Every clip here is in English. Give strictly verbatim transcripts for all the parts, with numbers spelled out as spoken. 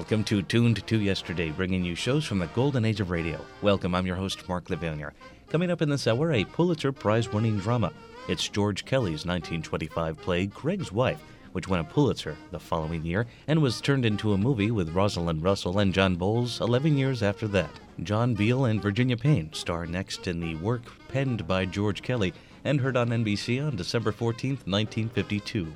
Welcome to Tuned to Yesterday, bringing you shows from the golden age of radio. Welcome, I'm your host, Mark Levanier. Coming up in this hour, a Pulitzer Prize-winning drama. It's George Kelly's nineteen twenty-five play, Craig's Wife, which won a Pulitzer the following year and was turned into a movie with Rosalind Russell and John Bowles eleven years after that. John Beal and Virginia Payne star next in the work penned by George Kelly and heard on N B C on December fourteenth, nineteen fifty-two.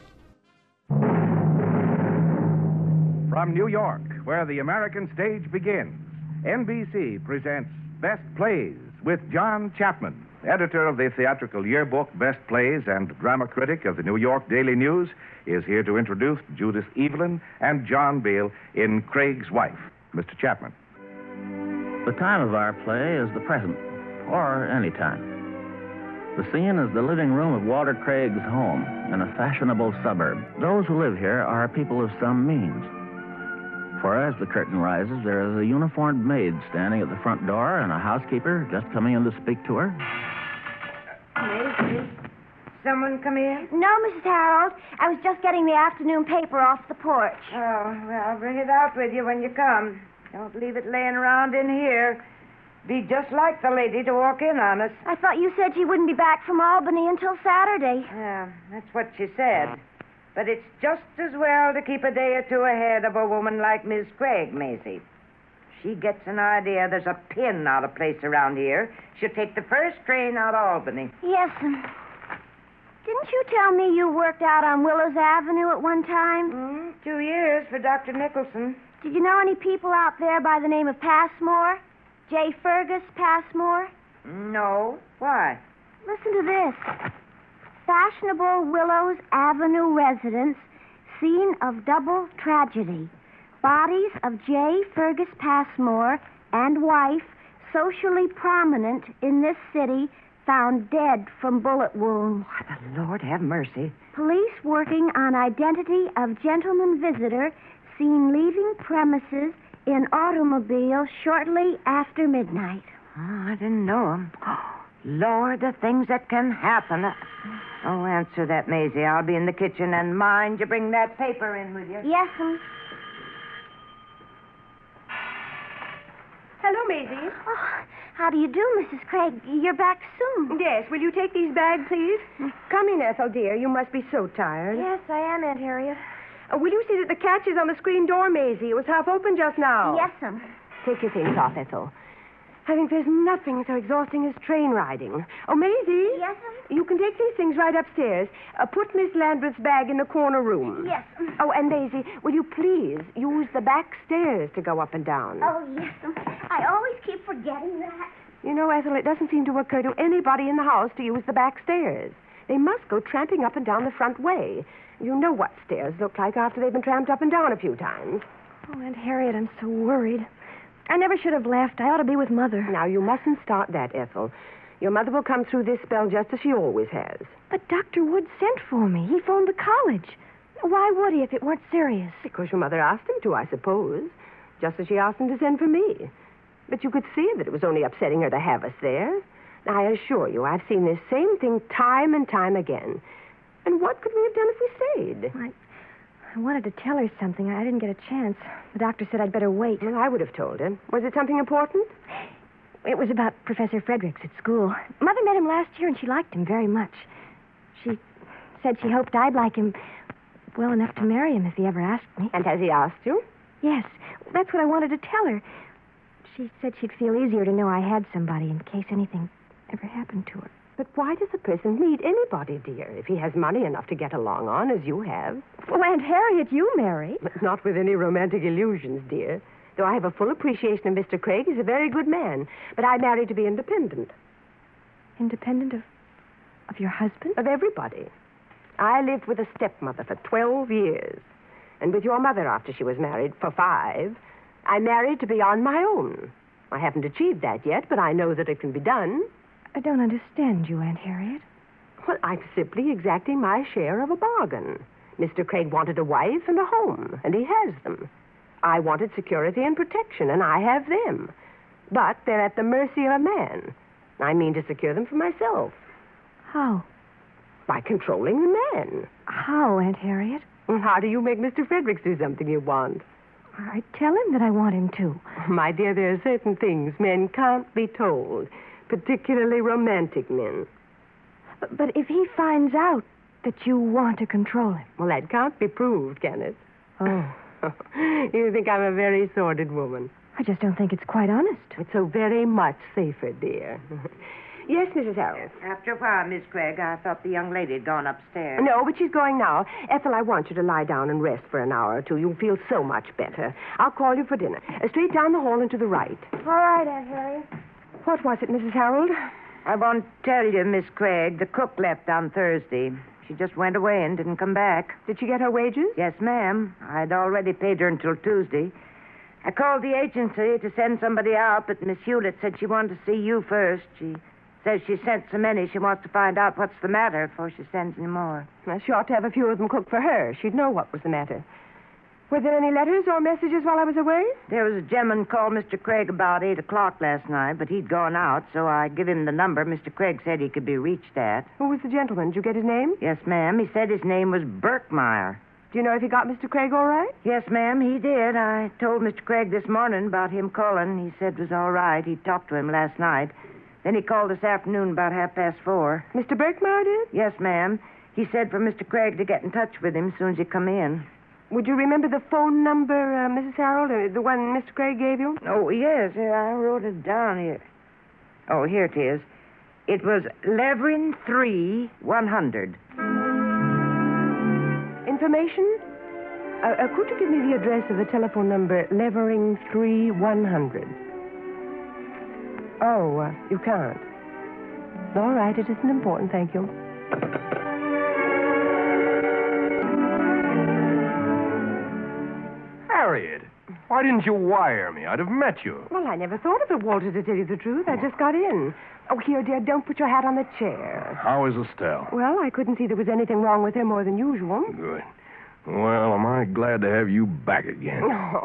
From New York, where the American stage begins, N B C presents Best Plays with John Chapman, editor of the theatrical yearbook Best Plays and drama critic of the New York Daily News, is here to introduce Judith Evelyn and John Beal in Craig's Wife. Mister Chapman. The time of our play is the present, or any time. The scene is the living room of Walter Craig's home in a fashionable suburb. Those who live here are people of some means. For as the curtain rises, there is a uniformed maid standing at the front door and a housekeeper just coming in to speak to her. Maisie, someone come in? No, Missus Harold. I was just getting the afternoon paper off the porch. Oh, well, bring it out with you when you come. Don't leave it laying around in here. Be just like the lady to walk in on us. I thought you said she wouldn't be back from Albany until Saturday. Yeah, that's what she said. But it's just as well to keep a day or two ahead of a woman like Miss Craig, Maisie. She gets an idea there's a pin out of place around here. She'll take the first train out of Albany. Yes, um, didn't you tell me you worked out on Willows Avenue at one time? Mm, two years for Doctor Nicholson. Did you know any people out there by the name of Passmore? J. Fergus Passmore? No. Why? Listen to this. Fashionable Willows Avenue residence, scene of double tragedy. Bodies of J. Fergus Passmore and wife, socially prominent in this city, found dead from bullet wounds. Oh, the Lord have mercy. Police working on identity of gentleman visitor seen leaving premises in automobile shortly after midnight. Oh, I didn't know him. Oh, Lord, the things that can happen. Oh, answer that, Maisie. I'll be in the kitchen, and mind you bring that paper in with you. Yes, ma'am. Hello, Maisie. Oh, how do you do, Missus Craig? You're back soon. Yes, will you take these bags, please? Come in, Ethel, dear. You must be so tired. Yes, I am, Aunt Harriet. Uh, will you see that the catch is on the screen door, Maisie? It was half open just now. Yes, ma'am. Take your things off, Ethel. I think there's nothing so exhausting as train riding. Oh, Maisie? Yes, ma'am? You can take these things right upstairs. Uh, put Miss Landreth's bag in the corner room. Yes, ma'am. Oh, and Maisie, will you please use the back stairs to go up and down? Oh, yes, ma'am. I always keep forgetting that. You know, Ethel, it doesn't seem to occur to anybody in the house to use the back stairs. They must go tramping up and down the front way. You know what stairs look like after they've been tramped up and down a few times. Oh, Aunt Harriet, I'm so worried. I never should have left. I ought to be with Mother. Now, you mustn't start that, Ethel. Your mother will come through this spell just as she always has. But Doctor Wood sent for me. He phoned the college. Why would he if it weren't serious? Because your mother asked him to, I suppose. Just as she asked him to send for me. But you could see that it was only upsetting her to have us there. I assure you, I've seen this same thing time and time again. And what could we have done if we stayed? I, I wanted to tell her something. I didn't get a chance. The doctor said I'd better wait. Well, I would have told her. Was it something important? It was about Professor Fredericks at school. Mother met him last year, and she liked him very much. She said she hoped I'd like him well enough to marry him if he ever asked me. And has he asked you? Yes. That's what I wanted to tell her. She said she'd feel easier to know I had somebody in case anything ever happened to her. But why does a person need anybody, dear, if he has money enough to get along on, as you have? Well, Aunt Harriet, you married. But not with any romantic illusions, dear. Though I have a full appreciation of Mister Craig, he's a very good man. But I married to be independent. Independent of of your husband? Of everybody. I lived with a stepmother for twelve years. And with your mother after she was married for five. I married to be on my own. I haven't achieved that yet, but I know that it can be done. I don't understand you, Aunt Harriet. Well, I'm simply exacting my share of a bargain. Mister Craig wanted a wife and a home, and he has them. I wanted security and protection, and I have them. But they're at the mercy of a man. I mean to secure them for myself. How? By controlling the man. How, Aunt Harriet? Well, how do you make Mister Fredericks do something you want? I tell him that I want him to. My dear, there are certain things men can't be told, particularly romantic men. But, but if he finds out that you want to control him. Well, that can't be proved, can it? Oh. You think I'm a very sordid woman. I just don't think it's quite honest. It's so very much safer, dear. Yes, Missus Harold. After a while, Miss Craig, I thought the young lady had gone upstairs. No, but she's going now. Ethel, I want you to lie down and rest for an hour or two. You'll feel so much better. I'll call you for dinner. Uh, straight down the hall and to the right. All right, Aunt Harriet. What was it, Missus Harold? I won't tell you, Miss Craig. The cook left on Thursday. She just went away and didn't come back. Did she get her wages? Yes, ma'am. I'd already paid her until Tuesday. I called the agency to send somebody out, but Miss Hewlett said she wanted to see you first. She says she sent so many, she wants to find out what's the matter before she sends any more. Well, she ought to have a few of them cooked for her. She'd know what was the matter. Were there any letters or messages while I was away? There was a gentleman called Mister Craig about eight o'clock last night, but he'd gone out, so I give him the number. Mister Craig said he could be reached at. Who was the gentleman? Did you get his name? Yes, ma'am. He said his name was Berkmeyer. Do you know if he got Mister Craig all right? Yes, ma'am, he did. I told Mister Craig this morning about him calling. He said it was all right. He talked to him last night. Then he called this afternoon about half past four. Mister Berkmeyer did? Yes, ma'am. He said for Mister Craig to get in touch with him as soon as he come in. Would you remember the phone number, uh, Missus Harold, uh, the one Mister Craig gave you? Oh, yes. uh, I wrote it down here. Oh, here it is. It was Levering three one hundred. Information? Uh, uh, could you give me the address of the telephone number Levering three one hundred? Oh, uh, you can't. All right, it isn't important, thank you. Harriet, why didn't you wire me? I'd have met you. Well, I never thought of it, Walter, to tell you the truth. I just got in. Oh, here, dear, don't put your hat on the chair. How is Estelle? Well, I couldn't see there was anything wrong with her more than usual. Good. Well, am I glad to have you back again.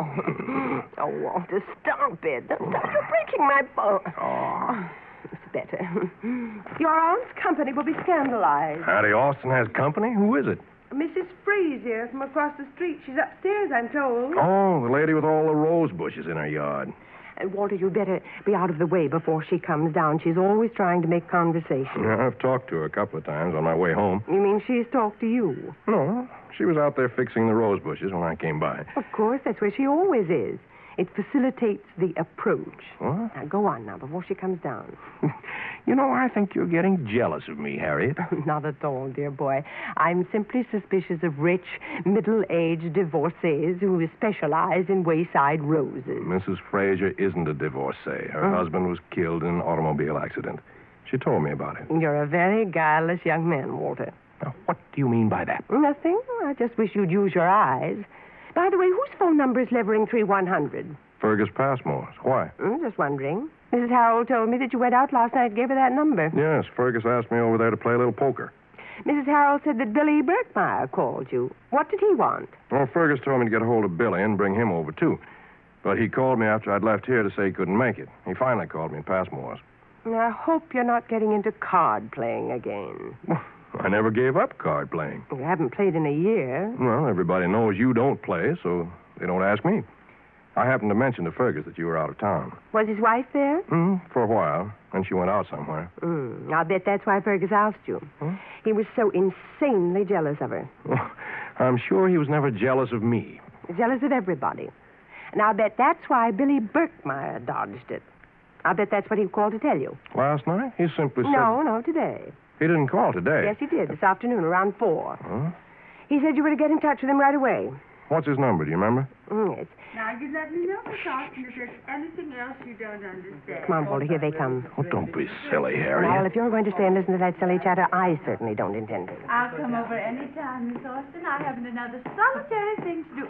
Oh, oh Walter, stop it. Stop, you're breaking my bone. Oh. It's better. Your aunt's company will be scandalized. Hattie Austin has company? Who is it? Missus Frazier from across the street. She's upstairs, I'm told. Oh, the lady with all the rose bushes in her yard. And, Walter, you'd better be out of the way before she comes down. She's always trying to make conversation. Yeah, I've talked to her a couple of times on my way home. You mean she's talked to you? No, she was out there fixing the rose bushes when I came by. Of course, that's where she always is. It facilitates the approach. What? Now, go on now, before she comes down. You know, I think you're getting jealous of me, Harriet. Not at all, dear boy. I'm simply suspicious of rich, middle-aged divorcees who specialize in wayside roses. Missus Frazier isn't a divorcee. Her Oh. husband was killed in an automobile accident. She told me about it. You're a very guileless young man, Walter. Now, what do you mean by that? Nothing. I just wish you'd use your eyes. By the way, whose phone number is Levering three one hundred? Fergus Passmore's. Why? Hmm, just wondering. Missus Harold told me that you went out last night and gave her that number. Yes, Fergus asked me over there to play a little poker. Missus Harold said that Billy Berkmeyer called you. What did he want? Well, Fergus told me to get a hold of Billy and bring him over, too. But he called me after I'd left here to say he couldn't make it. He finally called me at Passmore's. I hope you're not getting into card playing again. I never gave up card playing. You haven't played in a year. Well, everybody knows you don't play, so they don't ask me. I happened to mention to Fergus that you were out of town. Was his wife there? Hmm, for a while. Then she went out somewhere. Mm, I'll bet that's why Fergus asked you. Hmm? He was so insanely jealous of her. Well, I'm sure he was never jealous of me. Jealous of everybody. And I'll bet that's why Billy Berkmeyer dodged it. I'll bet that's what he called to tell you. Last night? He simply said... No, no, today. He didn't call today. Yes, he did, this afternoon, around four. Huh? He said you were to get in touch with him right away. What's his number? Do you remember? Mm, yes. Now, you let me know, Miss Austin, if there's anything else you don't understand. Come on, Walter, here they come. Oh, don't be silly, Well, Harriet. if you're going to stay and listen to that silly chatter, I certainly don't intend to. I'll come over any time, Miss Austin. I haven't another solitary thing to do.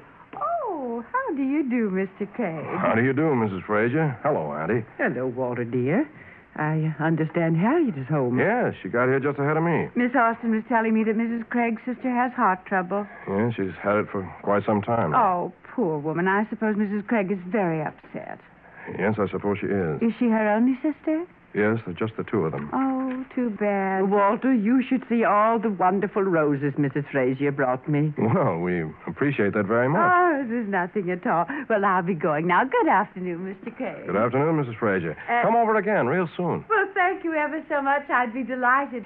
Oh, how do you do, Mister Craig? How do you do, Missus Frazier? Hello, Auntie. Hello, Walter, dear. I understand Harriet is home. Yes, she got here just ahead of me. Miss Austin was telling me that Missus Craig's sister has heart trouble. Yeah, she's had it for quite some time now. Oh, poor woman. I suppose Missus Craig is very upset. Yes, I suppose she is. Is she her only sister? Yes, they're just the two of them. Oh, too bad. Walter, you should see all the wonderful roses Missus Frazier brought me. Well, we appreciate that very much. Oh, there's nothing at all. Well, I'll be going now. Good afternoon, Mister Craig. Good afternoon, Missus Frazier. Uh, Come over again real soon. Well, thank you ever so much. I'd be delighted.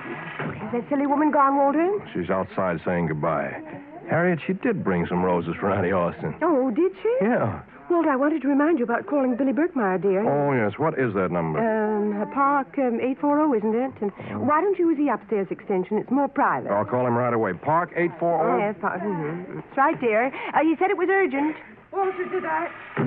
Is that silly woman gone, Walter? She's outside saying goodbye. Harriet, she did bring some roses for Auntie Austin. Oh, did she? Yeah. Walter, I wanted to remind you about calling Billy Birkmeyer, dear. Oh, yes. What is that number? Um, Park um, eight forty, isn't it? And why don't you use the upstairs extension? It's more private. I'll call him right away. Park eight forty? Oh, yes, Park. Mm-hmm. That's right, dear. Uh, he said it was urgent. Walter, did I?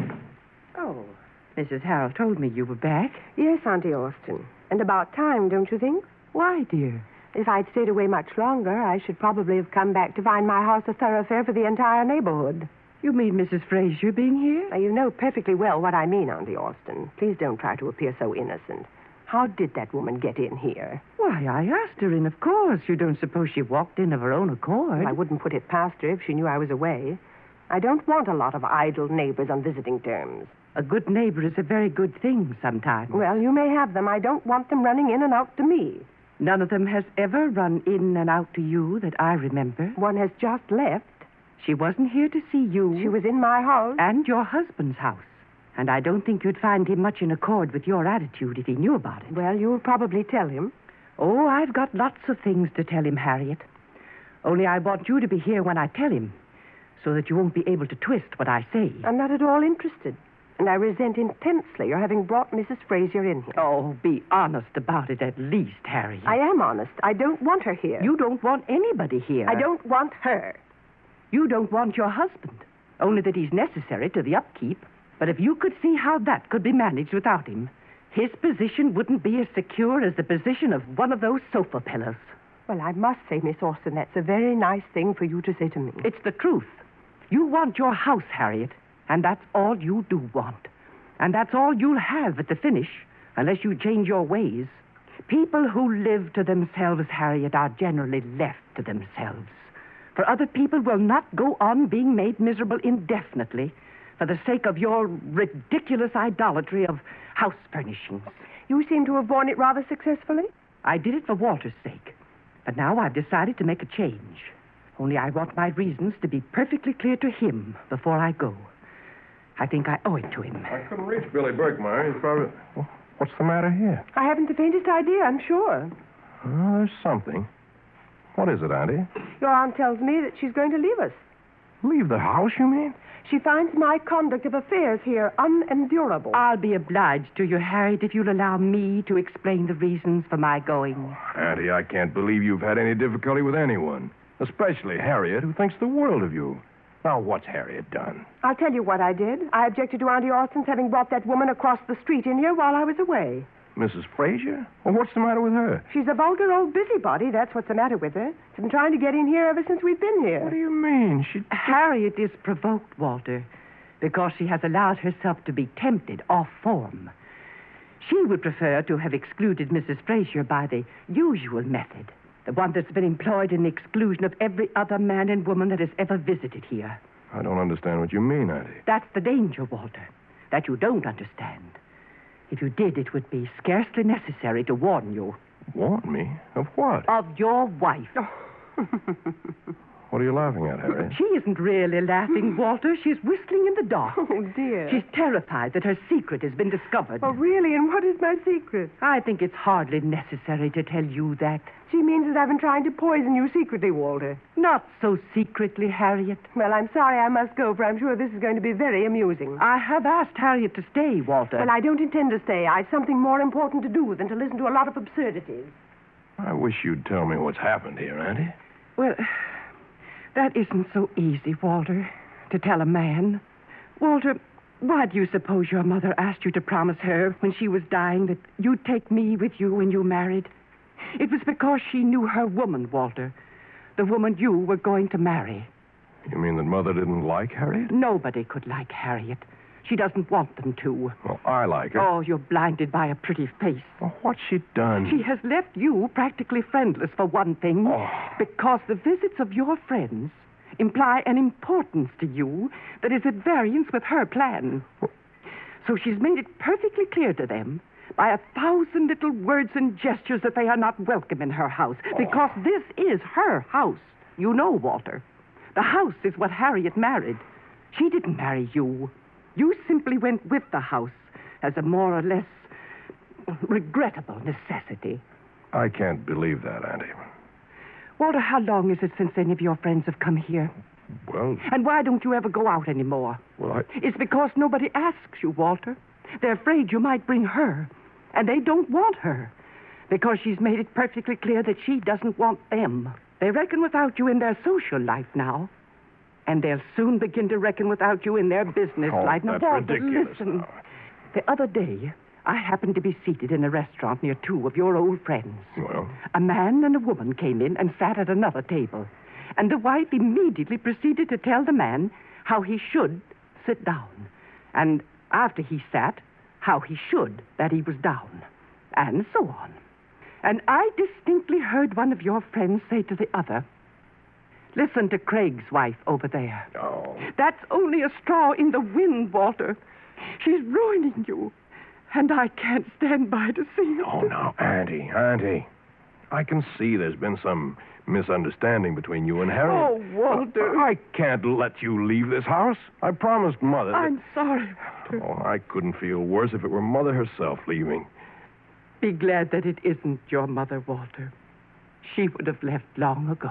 Oh, Missus Harrell told me you were back. Yes, Auntie Austin. And about time, don't you think? Why, dear? If I'd stayed away much longer, I should probably have come back to find my house a thoroughfare for the entire neighborhood. You mean Missus Frazier being here? Now, you know perfectly well what I mean, Auntie Austin. Please don't try to appear so innocent. How did that woman get in here? Why, I asked her in, of course. You don't suppose she walked in of her own accord? Well, I wouldn't put it past her if she knew I was away. I don't want a lot of idle neighbors on visiting terms. A good neighbor is a very good thing sometimes. Well, you may have them. I don't want them running in and out to me. None of them has ever run in and out to you that I remember. One has just left. She wasn't here to see you. She was in my house. And your husband's house. And I don't think you'd find him much in accord with your attitude if he knew about it. Well, you'll probably tell him. Oh, I've got lots of things to tell him, Harriet. Only I want you to be here when I tell him, so that you won't be able to twist what I say. I'm not at all interested. And I resent intensely your having brought Missus Frazier in here. Oh, be honest about it at least, Harriet. I am honest. I don't want her here. You don't want anybody here. I don't want her. You don't want your husband, only that he's necessary to the upkeep. But if you could see how that could be managed without him, his position wouldn't be as secure as the position of one of those sofa pillows. Well, I must say, Miss Austin, that's a very nice thing for you to say to me. It's the truth. You want your house, Harriet, and that's all you do want. And that's all you'll have at the finish, unless you change your ways. People who live to themselves, Harriet, are generally left to themselves. For other people will not go on being made miserable indefinitely for the sake of your ridiculous idolatry of house furnishings. You seem to have borne it rather successfully. I did it for Walter's sake, but now I've decided to make a change. Only I want my reasons to be perfectly clear to him before I go. I think I owe it to him. I couldn't reach Billy Birkmeyer. He's probably... Well, what's the matter here? I haven't the faintest idea, I'm sure. Oh, there's something. What is it, Auntie? Your aunt tells me that she's going to leave us. Leave the house, you mean? She finds my conduct of affairs here unendurable. I'll be obliged to you, Harriet, if you'll allow me to explain the reasons for my going. Auntie, I can't believe you've had any difficulty with anyone, especially Harriet, who thinks the world of you. Now, what's Harriet done? I'll tell you what I did. I objected to Auntie Austin's having brought that woman across the street in here while I was away. Missus Frazier? Well, what's the matter with her? She's a vulgar old busybody. That's what's the matter with her. She's been trying to get in here ever since we've been here. What do you mean? She... Harriet is provoked, Walter, because she has allowed herself to be tempted off form. She would prefer to have excluded Missus Frazier by the usual method, the one that's been employed in the exclusion of every other man and woman that has ever visited here. I don't understand what you mean, Auntie. That's the danger, Walter, that you don't understand. If you did, it would be scarcely necessary to warn you. Warn me? Of what? Of your wife. What are you laughing at, Harriet? She isn't really laughing, Walter. She's whistling in the dark. Oh, dear. She's terrified that her secret has been discovered. Oh, really? And what is my secret? I think it's hardly necessary to tell you that. She means that I've been trying to poison you secretly, Walter. Not so secretly, Harriet. Well, I'm sorry I must go, for I'm sure this is going to be very amusing. I have asked Harriet to stay, Walter. Well, I don't intend to stay. I've something more important to do than to listen to a lot of absurdities. I wish you'd tell me what's happened here, Auntie. Well, that isn't so easy, Walter, to tell a man. Walter, why do you suppose your mother asked you to promise her when she was dying that you'd take me with you when you married? It was because she knew her woman, Walter, the woman you were going to marry. You mean that Mother didn't like Harriet? Nobody could like Harriet. She doesn't want them to. Well, I like her. Oh, you're blinded by a pretty face. Well, what's she done? She has left you practically friendless, for one thing, Oh. because the visits of your friends imply an importance to you that is at variance with her plan. So she's made it perfectly clear to them by a thousand little words and gestures that they are not welcome in her house. Because this is her house. You know, Walter. The house is what Harriet married. She didn't marry you. You simply went with the house as a more or less regrettable necessity. I can't believe that, Auntie. Walter, how long is it since any of your friends have come here? Well... And why don't you ever go out anymore? Well, I... It's because nobody asks you, Walter. They're afraid you might bring her. And they don't want her. Because she's made it perfectly clear that she doesn't want them. They reckon without you in their social life now. And they'll soon begin to reckon without you in their business oh, life. That's now, Walter, ridiculous. listen. Now. The other day, I happened to be seated in a restaurant near two of your old friends. Well? A man and a woman came in and sat at another table. And the wife immediately proceeded to tell the man how he should sit down. And after he sat, how he should, that he was down. And so on. And I distinctly heard one of your friends say to the other, listen to Craig's wife over there. Oh. That's only a straw in the wind, Walter. She's ruining you. And I can't stand by to see it. Oh, now, Auntie, Auntie. I can see there's been some misunderstanding between you and Harriet. Oh, Walter. I can't let you leave this house. I promised Mother that... I'm sorry, Walter. Oh, I couldn't feel worse if it were Mother herself leaving. Be glad that it isn't your mother, Walter. She would have left long ago.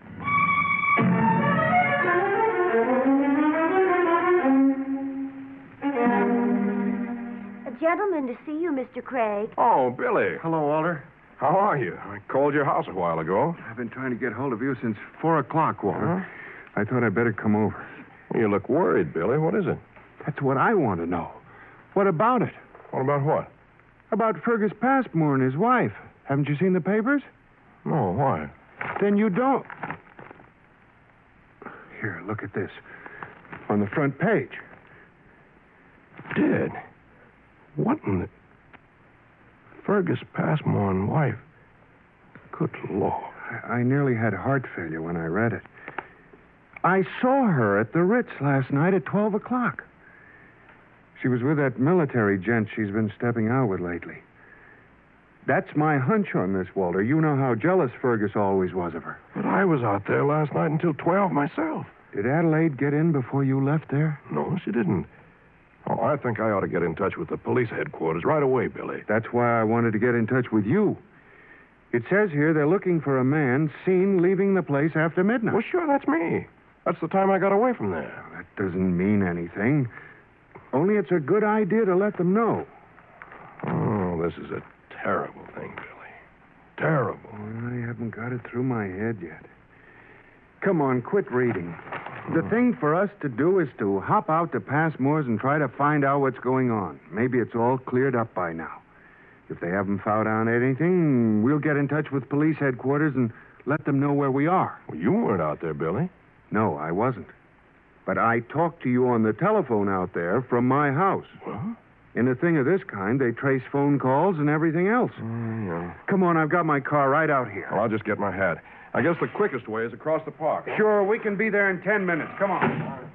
A gentleman to see you, Mister Craig. Oh, Billy. Hello, Walter. How are you? I called your house a while ago. I've been trying to get hold of you since four o'clock, Walter. Huh? I thought I'd better come over. You look worried, Billy. What is it? That's what I want to know. What about it? What about what? About Fergus Passmore and his wife. Haven't you seen the papers? No, why? Then you don't. Here, look at this. On the front page. Dead? What in the... Fergus Passmore and wife. Good Lord. I, I nearly had heart failure when I read it. I saw her at the Ritz last night at twelve o'clock. She was with that military gent she's been stepping out with lately. That's my hunch on this, Walter. You know how jealous Fergus always was of her. But I was out there last night until twelve myself. Did Adelaide get in before you left there? No, she didn't. Oh, I think I ought to get in touch with the police headquarters right away, Billy. That's why I wanted to get in touch with you. It says here they're looking for a man seen leaving the place after midnight. Well, sure, that's me. That's the time I got away from there. That doesn't mean anything. Only it's a good idea to let them know. Oh, this is a terrible thing, Billy. Terrible. Well, I haven't got it through my head yet. Come on, quit reading. The thing for us to do is to hop out to Passmore's and try to find out what's going on. Maybe it's all cleared up by now. If they haven't found out anything, we'll get in touch with police headquarters and let them know where we are. Well, you weren't out there, Billy. No, I wasn't. But I talked to you on the telephone out there from my house. What? In a thing of this kind, they trace phone calls and everything else. Mm, yeah. Come on, I've got my car right out here. Well, I'll just get my hat. I guess the quickest way is across the park. Sure, we can be there in ten minutes. Come on.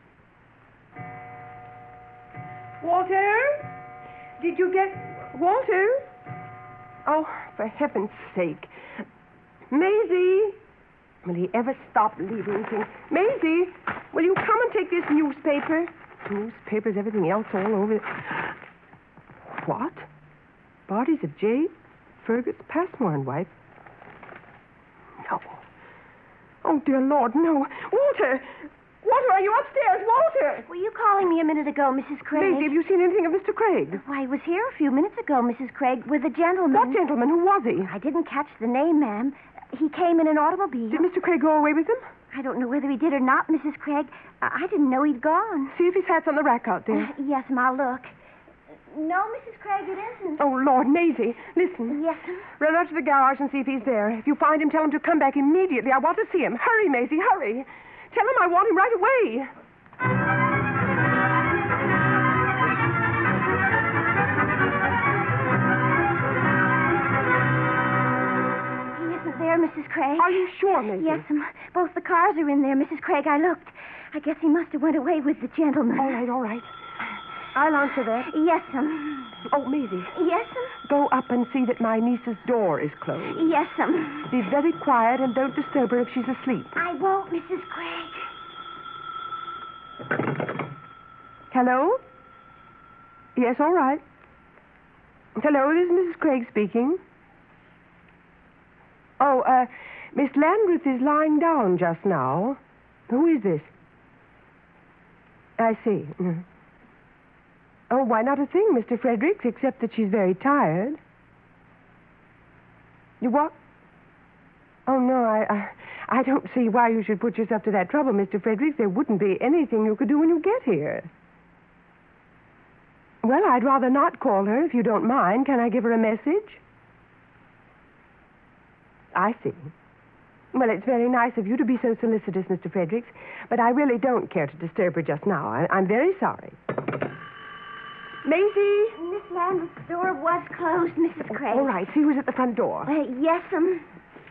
Walter? Did you get... Walter? Oh, for heaven's sake. Maisie! Will he ever stop leaving things? Maisie, will you come and take this newspaper? Newspapers, everything else all over. What? Bodies of J. Fergus Passmore and wife? No. Oh, dear Lord, no. Walter! Walter, are you upstairs? Walter! Were you calling me a minute ago, Missus Craig? Maisie, have you seen anything of Mister Craig? Why, he was here a few minutes ago, Missus Craig, with a gentleman. What gentleman? Who was he? I didn't catch the name, ma'am. He came in an automobile. Did Mister Craig go away with him? I don't know whether he did or not, Missus Craig. I I didn't know he'd gone. See if his hat's on the rack out there. Uh, yes, ma'am, I'll look. No, Missus Craig, it isn't. Oh, Lord, Maisie, listen. Yes, ma'am. Run out to the garage and see if he's there. If you find him, tell him to come back immediately. I want to see him. Hurry, Maisie, hurry. Tell him I want him right away. He isn't there, Missus Craig. Are you sure, Maisie? Yes, ma'am. Both the cars are in there, Missus Craig. I looked. I guess he must have went away with the gentleman. All right, all right. I'll answer that. Yes'm. Oh, Maisie, Yes'm. go up and see that my niece's door is closed. Yes'm. Be very quiet and don't disturb her if she's asleep. I won't, Missus Craig. Hello? Yes, all right. Hello, this is Missus Craig speaking. Oh, uh, Miss Landreth is lying down just now. Who is this? I see. Mm. Oh, why, not a thing, Mister Fredericks, except that she's very tired. You what? Oh, no, I, I, I don't see why you should put yourself to that trouble, Mister Fredericks. There wouldn't be anything you could do when you get here. Well, I'd rather not call her, if you don't mind. Can I give her a message? I see. Well, it's very nice of you to be so solicitous, Mister Fredericks, but I really don't care to disturb her just now. I, I'm very sorry. Maisie? Miss Landreth's door was closed, Missus Craig. All right, see who's at the front door. Uh, yes'm.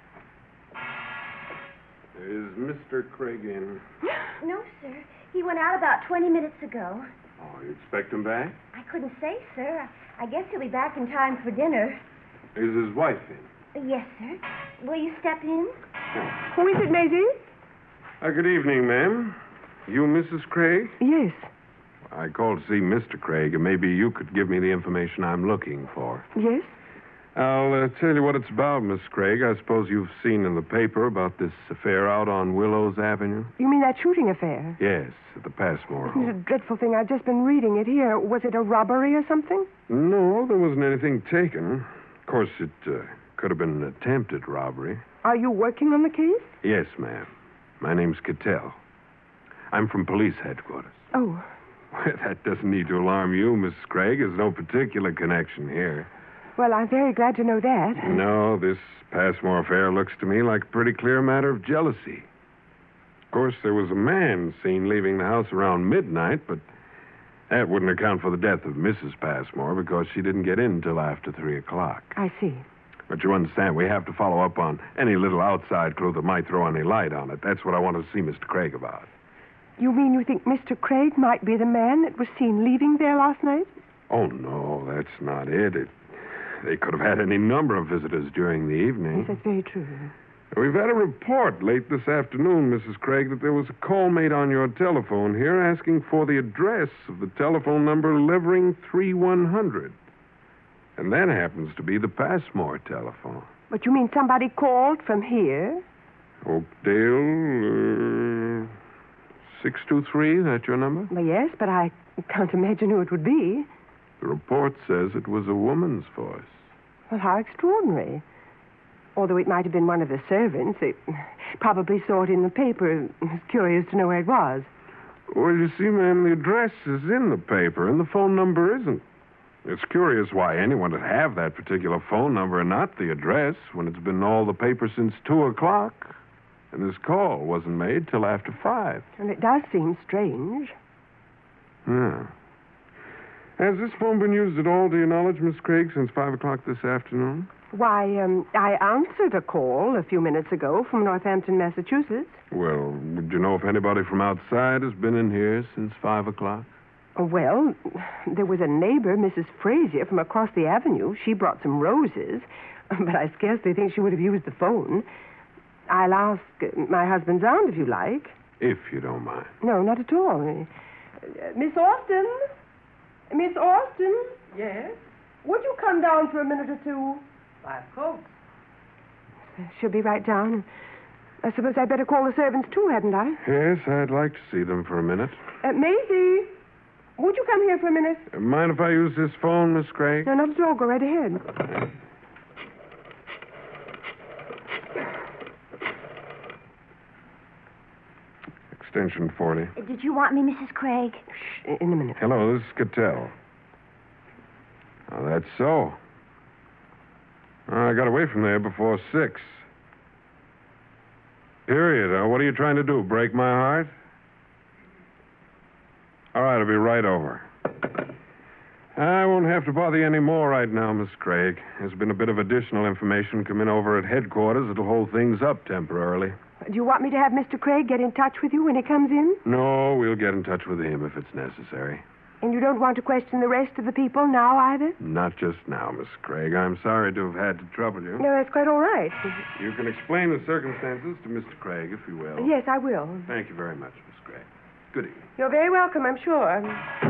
Is Mister Craig in? No, sir. He went out about twenty minutes ago. Oh, you expect him back? I couldn't say, sir. I, I guess he'll be back in time for dinner. Is his wife in? Uh, yes, sir. Will you step in? Who is it, Maisie? Uh, good evening, ma'am. You Missus Craig? Yes. I called to see Mister Craig, and maybe you could give me the information I'm looking for. Yes? I'll uh, tell you what it's about, Miss Craig. I suppose you've seen in the paper about this affair out on Willows Avenue? You mean that shooting affair? Yes, at the Passmore It's home. a dreadful thing. I've just been reading it here. Was it a robbery or something? No, there wasn't anything taken. Of course, it uh, could have been an attempted robbery. Are you working on the case? Yes, ma'am. My name's Cattell. I'm from police headquarters. Oh. Well, that doesn't need to alarm you, Miss Craig. There's no particular connection here. Well, I'm very glad to know that. No, this Passmore affair looks to me like a pretty clear matter of jealousy. Of course, there was a man seen leaving the house around midnight, but that wouldn't account for the death of Missus Passmore because she didn't get in until after three o'clock. I see. But you understand, we have to follow up on any little outside clue that might throw any light on it. That's what I want to see Mister Craig about. You mean you think Mister Craig might be the man that was seen leaving there last night? Oh, no, that's not it. it they could have had any number of visitors during the evening. Yes, that's very true. We've had a report late this afternoon, Missus Craig, that there was a call made on your telephone here asking for the address of the telephone number Levering three one hundred. And that happens to be the Passmore telephone. But you mean somebody called from here? Oakdale, uh, six two three, that your number? Well, yes, but I can't imagine who it would be. The report says it was a woman's voice. Well, how extraordinary. Although it might have been one of the servants, they probably saw it in the paper. Was curious to know where it was. Well, you see, ma'am, the address is in the paper, and the phone number isn't. It's curious why anyone would have that particular phone number and not the address when it's been in all the paper since two o'clock. And this call wasn't made till after five. And it does seem strange. Yeah. Has this phone been used at all, to your knowledge, Miss Craig, since five o'clock this afternoon? Why, um, I answered a call a few minutes ago from Northampton, Massachusetts. Well, would you know if anybody from outside has been in here since five o'clock? Well, there was a neighbor, Missus Frazier, from across the avenue. She brought some roses, but I scarcely think she would have used the phone. I'll ask uh, my husband's aunt, if you like. If you don't mind. No, not at all. Uh, Miss Austin? Miss Austin? Yes? Would you come down for a minute or two? Why, of course. She'll be right down. I suppose I'd better call the servants, too, hadn't I? Yes, I'd like to see them for a minute. Uh, Maisie, would you come here for a minute? Uh, mind if I use this phone, Miss Craig? No, not at all. Go right ahead. Extension forty. Uh, Did you want me, Missus Craig? Shh, in a minute. Hello, this is Cattell. Oh, that's so. Oh, I got away from there before six. Period. Uh, what are you trying to do, break my heart? All right, I'll be right over. I won't have to bother you any more right now, Miss Craig. There's been a bit of additional information coming over at headquarters that'll hold things up temporarily. Do you want me to have Mister Craig get in touch with you when he comes in? No, we'll get in touch with him if it's necessary. And you don't want to question the rest of the people now, either? Not just now, Miss Craig. I'm sorry to have had to trouble you. No, that's quite all right. You can explain the circumstances to Mister Craig, if you will. Yes, I will. Thank you very much, Miss Craig. Good evening. You're very welcome, I'm sure.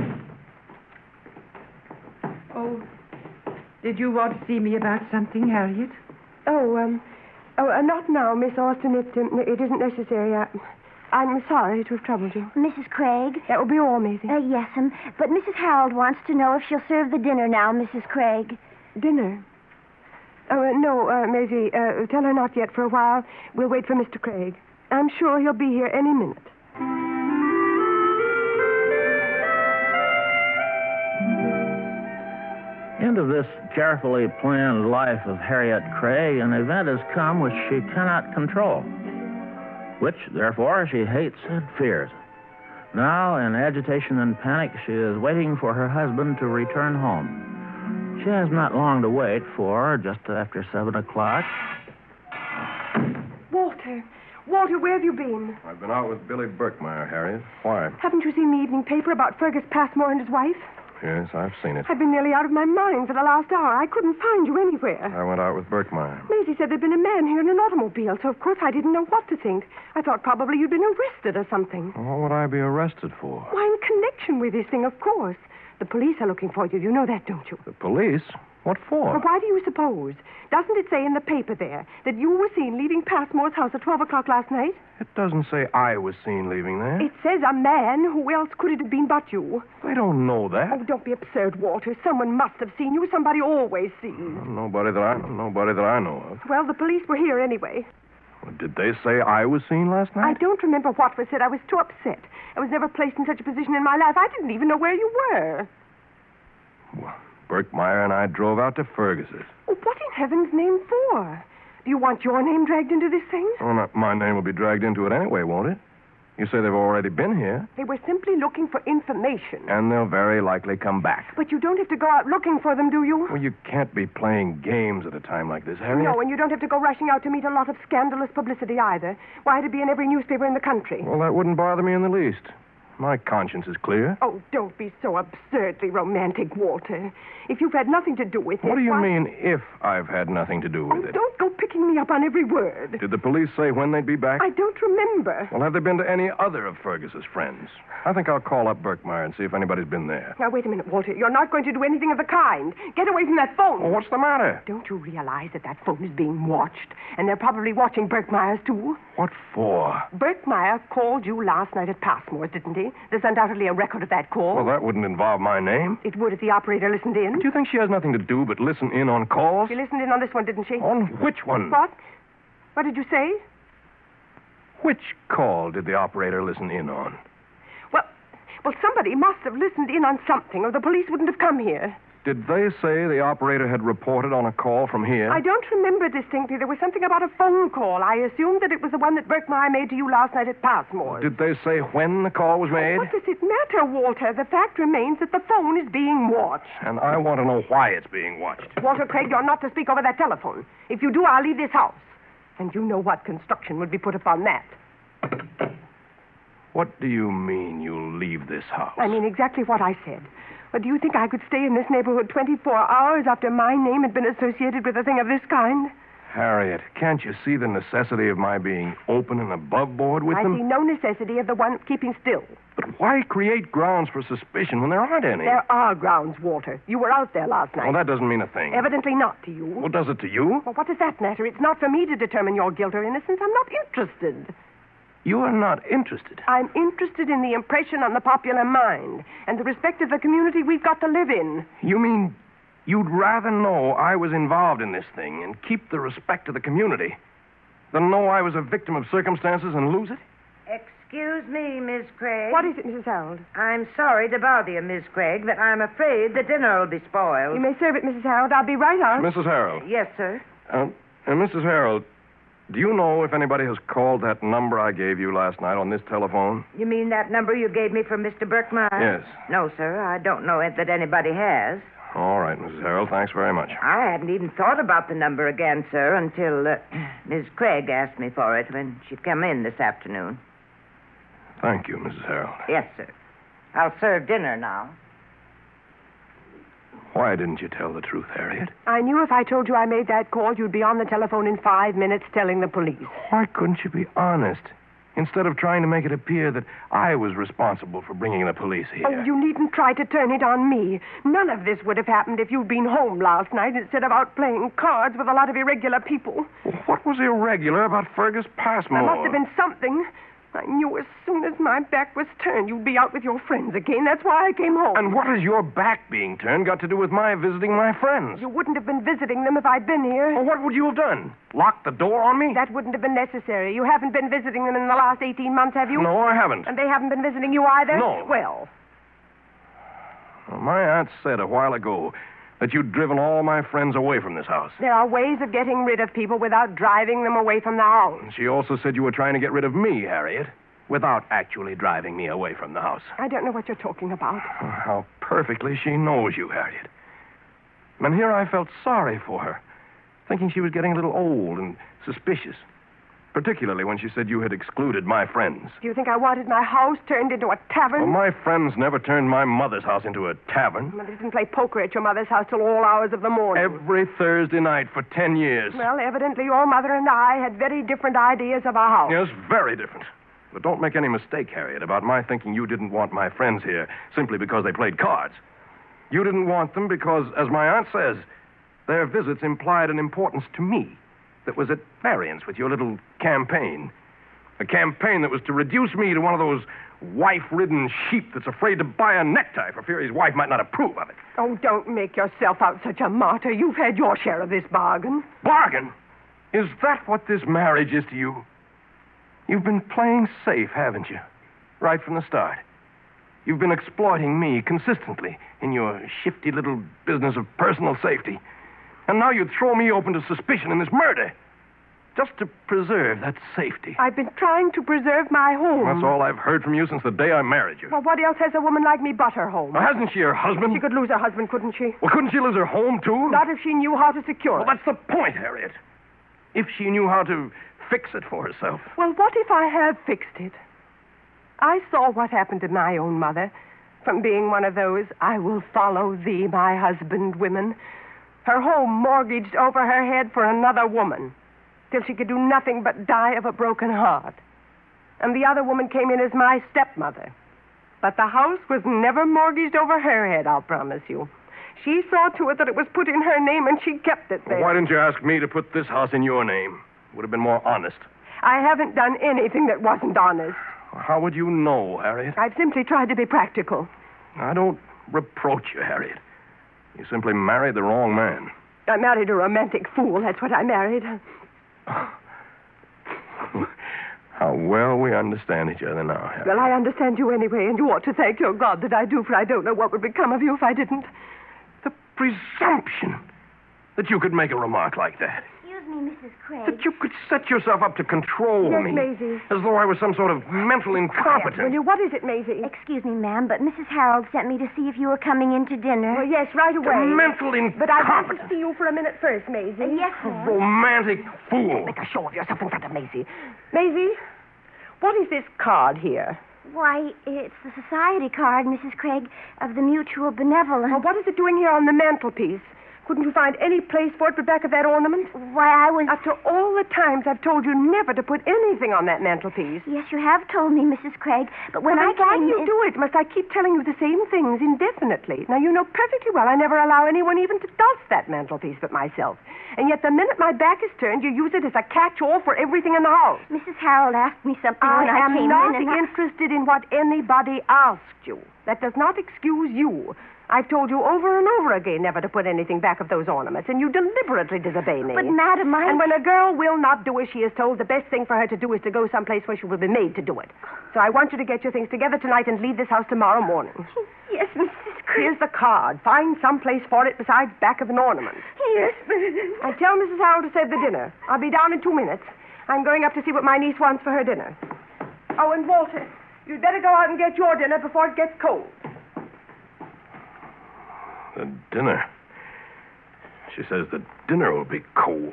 Oh, did you want to see me about something, Harriet? Oh, um, oh, uh, not now, Miss Austin. It, um, it isn't necessary. I, I'm sorry to have troubled you. Missus Craig? That will be all, Maisie. Uh, yes, um, but Missus Harold wants to know if she'll serve the dinner now, Missus Craig. Dinner? Oh, uh, no, uh, Maisie, uh, tell her not yet for a while. We'll wait for Mister Craig. I'm sure he'll be here any minute. Into this carefully planned life of Harriet Craig, an event has come which she cannot control, which, therefore, she hates and fears. Now, in agitation and panic, she is waiting for her husband to return home. She has not long to wait, for just after seven o'clock. Walter, Walter, where have you been? I've been out with Billy Burkmeyer, Harriet. Why? Haven't you seen the evening paper about Fergus Passmore and his wife? Yes, I've seen it. I've been nearly out of my mind for the last hour. I couldn't find you anywhere. I went out with Burkmeyer. Maisie said there'd been a man here in an automobile, so of course I didn't know what to think. I thought probably you'd been arrested or something. What would I be arrested for? Why, in connection with this thing, of course. The police are looking for you. You know that, don't you? The police? What for? Well, why do you suppose? Doesn't it say in the paper there that you were seen leaving Passmore's house at twelve o'clock last night? It doesn't say I was seen leaving there. It says a man. Who else could it have been but you? I don't know that. Oh, don't be absurd, Walter. Someone must have seen you. Somebody always sees. Nobody that I nobody that I know of. Well, the police were here anyway. Well, did they say I was seen last I night? don't remember what was said. I was too upset. I was never placed in such a position in my life. I didn't even know where you were. Well, Burkmeyer and I drove out to Fergus's. Oh, what in heaven's name for? Do you want your name dragged into this thing? Well, not my name will be dragged into it anyway, won't it? You say they've already been here. They were simply looking for information. And they'll very likely come back. But you don't have to go out looking for them, do you? Well, you can't be playing games at a time like this, Harriet. No, and you don't have to go rushing out to meet a lot of scandalous publicity either. Why, to be in every newspaper in the country. Well, that wouldn't bother me in the least. My conscience is clear. Oh, don't be so absurdly romantic, Walter. If you've had nothing to do with it... What do you why... mean, if I've had nothing to do with oh, it? Don't go picking me up on every word. Did the police say when they'd be back? I don't remember. Well, have they been to any other of Fergus's friends? I think I'll call up Burkmeyer and see if anybody's been there. Now, wait a minute, Walter. You're not going to do anything of the kind. Get away from that phone. Well, what's the matter? Don't you realize that that phone is being watched? And they're probably watching Burkmeyer's, too? What for? Burkmeyer called you last night at Passmore's, didn't he? There's undoubtedly a record of that call. Well, that wouldn't involve my name. It would if the operator listened in. Do you think she has nothing to do but listen in on calls? She listened in on this one, didn't she? On which one? What? What did you say? Which call did the operator listen in on? Well, well, somebody must have listened in on something, or the police wouldn't have come here. Did they say the operator had reported on a call from here? I don't remember distinctly. There was something about a phone call. I assumed that it was the one that Burkmeyer made to you last night at Passmore's. Did they say when the call was made? What does it matter, Walter? The fact remains that the phone is being watched. And I want to know why it's being watched. Walter Craig, you're not to speak over that telephone. If you do, I'll leave this house. And you know what construction would be put upon that. What do you mean you'll leave this house? I mean exactly what I said. But do you think I could stay in this neighborhood twenty-four hours after my name had been associated with a thing of this kind? Harriet, can't you see the necessity of my being open and above board with I them? see no necessity of the one keeping still. But why create grounds for suspicion when there aren't any? There are grounds, Walter. You were out there last night. Well, that doesn't mean a thing. Evidently not to you. Well, does it to you? Well, what does that matter? It's not for me to determine your guilt or innocence. I'm not interested. You are not interested. I'm interested in the impression on the popular mind and the respect of the community we've got to live in. You mean you'd rather know I was involved in this thing and keep the respect of the community than know I was a victim of circumstances and lose it? Excuse me, Miss Craig. What is it, Missus Harold? I'm sorry to bother you, Miss Craig, but I'm afraid the dinner will be spoiled. You may serve it, Missus Harold. I'll be right out. Missus Harold. Yes, sir. Uh, uh, Missus Harold, do you know if anybody has called that number I gave you last night on this telephone? You mean that number you gave me from Mister Burkmeyer? Yes. No, sir. I don't know it that anybody has. All right, Missus Harold. Thanks very much. I hadn't even thought about the number again, sir, until uh, Miss Craig asked me for it when she came in this afternoon. Thank you, Missus Harold. Yes, sir. I'll serve dinner now. Why didn't you tell the truth, Harriet? I knew if I told you I made that call, you'd be on the telephone in five minutes telling the police. Why couldn't you be honest? Instead of trying to make it appear that I was responsible for bringing the police here. Oh, you needn't try to turn it on me. None of this would have happened if you'd been home last night instead of out playing cards with a lot of irregular people. What was irregular about Fergus Passmore? There must have been something. I knew as soon as my back was turned you'd be out with your friends again. That's why I came home. And what has your back being turned got to do with my visiting my friends? You wouldn't have been visiting them if I'd been here. Well, what would you have done? Locked the door on me? That wouldn't have been necessary. You haven't been visiting them in the last eighteen months, have you? No, I haven't. And they haven't been visiting you either? No. Well. Well, my aunt said a while ago that you'd driven all my friends away from this house. There are ways of getting rid of people without driving them away from the house. And she also said you were trying to get rid of me, Harriet, without actually driving me away from the house. I don't know what you're talking about. How perfectly she knows you, Harriet. And here I felt sorry for her, thinking she was getting a little old and suspicious, particularly when she said you had excluded my friends. Do you think I wanted my house turned into a tavern? Well, my friends never turned my mother's house into a tavern. Well, they didn't play poker at your mother's house till all hours of the morning. Every Thursday night for ten years. Well, evidently your mother and I had very different ideas of our house. Yes, very different. But don't make any mistake, Harriet, about my thinking you didn't want my friends here simply because they played cards. You didn't want them because, as my aunt says, their visits implied an importance to me that was at variance with your little campaign. A campaign that was to reduce me to one of those wife-ridden sheep that's afraid to buy a necktie for fear his wife might not approve of it. Oh, don't make yourself out such a martyr. You've had your share of this bargain. Bargain? Is that what this marriage is to you? You've been playing safe, haven't you? Right from the start. You've been exploiting me consistently in your shifty little business of personal safety. And now you'd throw me open to suspicion in this murder. Just to preserve that safety. I've been trying to preserve my home. That's all I've heard from you since the day I married you. Well, what else has a woman like me but her home? Well, hasn't she her husband? She could lose her husband, couldn't she? Well, couldn't she lose her home, too? Not if she knew how to secure well, it. Well, that's the point, Harriet. If she knew how to fix it for herself. Well, what if I have fixed it? I saw what happened to my own mother from being one of those I will follow thee, my husband women. Her home mortgaged over her head for another woman till she could do nothing but die of a broken heart. And the other woman came in as my stepmother. But the house was never mortgaged over her head, I'll promise you. She saw to it that it was put in her name, and she kept it there. Well, why didn't you ask me to put this house in your name? Would have been more honest. I haven't done anything that wasn't honest. How would you know, Harriet? I've simply tried to be practical. I don't reproach you, Harriet. You simply married the wrong man. I married a romantic fool. That's what I married. How well we understand each other now, Harriet. Well, I understand you anyway, and you ought to thank your God that I do, for I don't know what would become of you if I didn't. The presumption that you could make a remark like that. Excuse me, Missus Craig. That you could set yourself up to control Yes, me. Maisie. As though I was some sort of mental incompetence. Quiet, will you? What is it, Maisie? Excuse me, ma'am, but Missus Harold sent me to see if you were coming in to dinner. Well, yes, right away. The mental incompetence. But I'd like to see you for a minute first, Maisie. Uh, yes, ma'am. Romantic fool. Make a show of yourself in front of Maisie. Maisie, what is this card here? Why, it's the society card, Missus Craig, of the Mutual Benevolence. Well, what is it doing here on the mantelpiece? Couldn't you find any place for it but back of that ornament? Why, I was... After all the times I've told you never to put anything on that mantelpiece. Yes, you have told me, Missus Craig, but when well, I why came do you in... do it? Must I keep telling you the same things indefinitely? Now, you know perfectly well I never allow anyone even to dust that mantelpiece but myself. And yet the minute my back is turned, you use it as a catch-all for everything in the house. Missus Harold asked me something I when I am came not in, and I... interested in what anybody asked you. That does not excuse you. I've told you over and over again never to put anything back of those ornaments, and you deliberately disobey me. But, Madam, I... And when a girl will not do as she is told, the best thing for her to do is to go someplace where she will be made to do it. So I want you to get your things together tonight and leave this house tomorrow morning. Yes, Missus Craig. Here's the card. Find some place for it besides back of an ornament. Yes, And tell Missus Harold to save the dinner. I'll be down in two minutes. I'm going up to see what my niece wants for her dinner. Oh, and Walter, you'd better go out and get your dinner before it gets cold. The dinner. She says the dinner will be cold.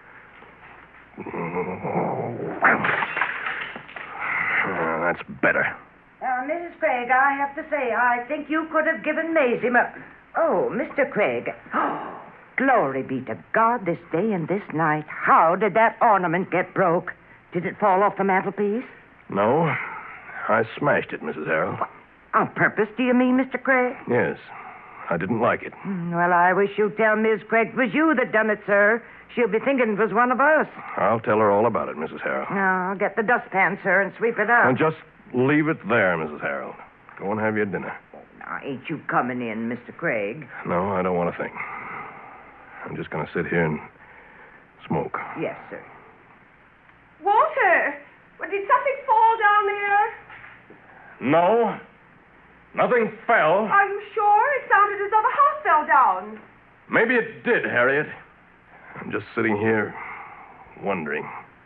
Oh, that's better. Now, Missus Craig, I have to say, I think you could have given Maisie... Mo- Oh, Mister Craig. Oh, glory be to God this day and this night. How did that ornament get broke? Did it fall off the mantelpiece? No. I smashed it, Missus Harold. On purpose, do you mean, Mister Craig? Yes. I didn't like it. Mm, Well, I wish you'd tell Miss Craig it was you that done it, sir. She'll be thinking it was one of us. I'll tell her all about it, Missus Harold. Now, I'll get the dustpan, sir, and sweep it up. And just leave it there, Missus Harold. Go and have your dinner. Now, ain't you coming in, Mister Craig? No, I don't want to think. I'm just going to sit here and smoke. Yes, sir. Walter, well, did something fall down there? No. Nothing fell. Are you sure? It sounded as though the house fell down. Maybe it did, Harriet. I'm just sitting here wondering.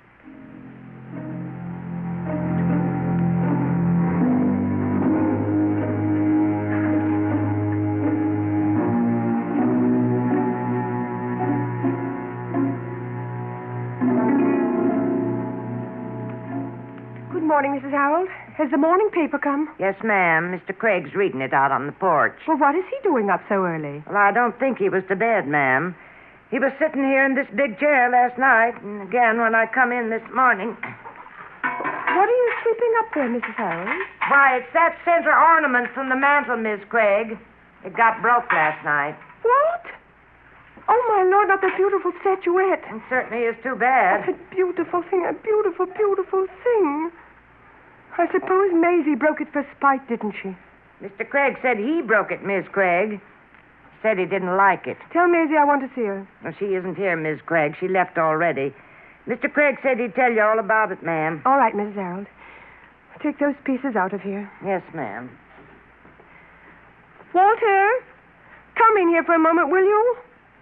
Good morning, Missus Harold. Has the morning paper come? Yes, ma'am. Mister Craig's reading it out on the porch. Well, what is he doing up so early? Well, I don't think he was to bed, ma'am. He was sitting here in this big chair last night, and again when I come in this morning. What are you sweeping up there, Missus Harold? Why, it's that center ornament from the mantel, Miss Craig. It got broke last night. What? Oh, my Lord, not the beautiful statuette. It certainly is too bad. What a beautiful thing, a beautiful, beautiful thing. I suppose Maisie broke it for spite, didn't she? Mister Craig said he broke it, Miss Craig. Said he didn't like it. Tell Maisie I want to see her. Well, she isn't here, Miss Craig. She left already. Mister Craig said he'd tell you all about it, ma'am. All right, Missus Harold. Take those pieces out of here. Yes, ma'am. Walter, come in here for a moment, will you?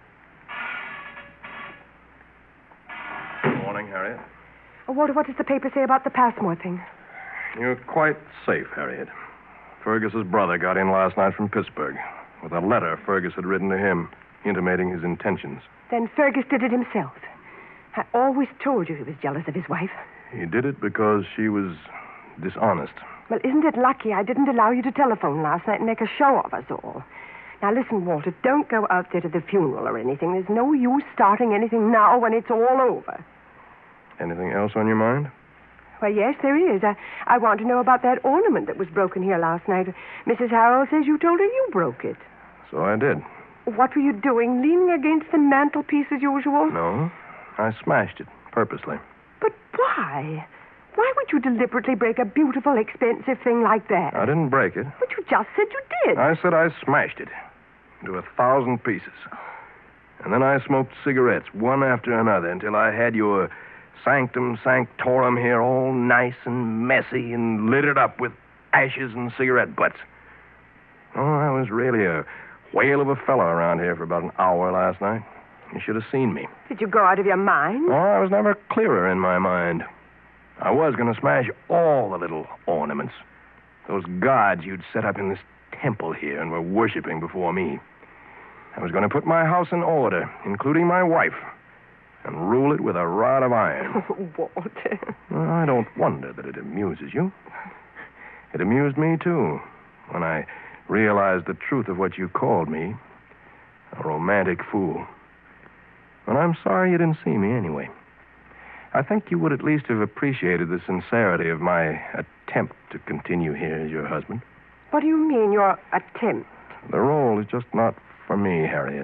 Good morning, Harriet. Oh, Walter, what does the paper say about the Passmore thing? You're quite safe, Harriet. Fergus's brother got in last night from Pittsburgh with a letter Fergus had written to him intimating his intentions. Then Fergus did it himself. I always told you he was jealous of his wife. He did it because she was dishonest. Well, isn't it lucky I didn't allow you to telephone last night and make a show of us all? Now, listen, Walter, don't go out there to the funeral or anything. There's no use starting anything now when it's all over. Anything else on your mind? Well, yes, there is. I, I want to know about that ornament that was broken here last night. Missus Harold says you told her you broke it. So I did. What were you doing, leaning against the mantelpiece as usual? No, I smashed it purposely. But why? Why would you deliberately break a beautiful, expensive thing like that? I didn't break it. But you just said you did. I said I smashed it into a thousand pieces. And then I smoked cigarettes, one after another, until I had your sanctum sanctorum here all nice and messy and littered up with ashes and cigarette butts. Oh, I was really a whale of a fellow around here for about an hour last night. You should have seen me. Did you go out of your mind? Oh, I was never clearer in my mind. I was going to smash all the little ornaments. Those gods you'd set up in this temple here and were worshiping before me. I was going to put my house in order, including my wife, and rule it with a rod of iron. Oh, Walter. Well, I don't wonder that it amuses you. It amused me, too, when I realized the truth of what you called me, a romantic fool. But I'm sorry you didn't see me anyway. I think you would at least have appreciated the sincerity of my attempt to continue here as your husband. What do you mean, your attempt? The role is just not for me, Harriet.